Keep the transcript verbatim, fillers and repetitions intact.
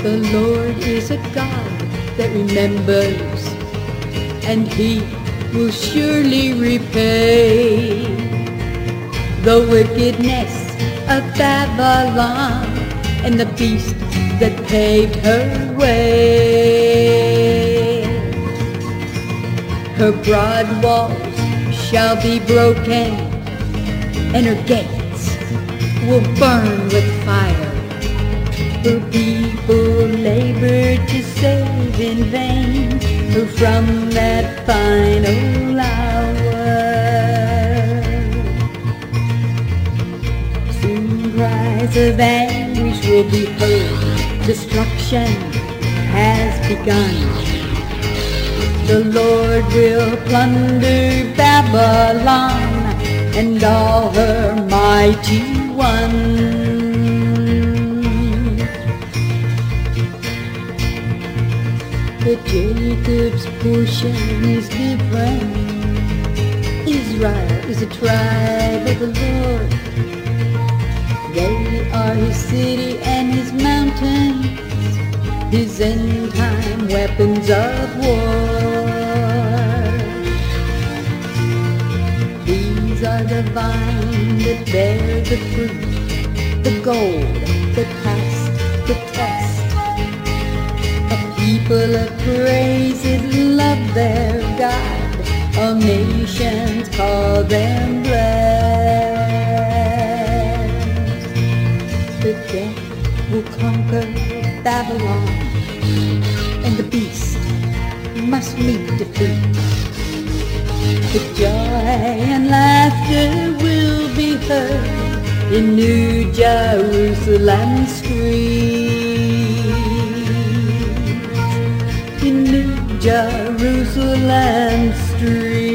The Lord is a God that remembers, and He will surely repay the wickedness of Babylon and the beast that paved her way. Her broad walls shall be broken, and her gates will burn with fire. Her people labor to save in vain her from that final hour. Soon cries of anguish will be heard. Destruction has begun. The Lord will plunder Babylon and all her mighty ones. But Jacob's portion is different. Israel is a tribe of the Lord. They are His city and His mountains, His end-time weapons of war. These are the vine that bear the fruit, the gold that passed the test. People of praise that love their God, all nations call them blessed. But death will conquer Babylon, and the beast must meet defeat. But joy and laughter will be heard in New Jerusalem streets. In New Jerusalem street.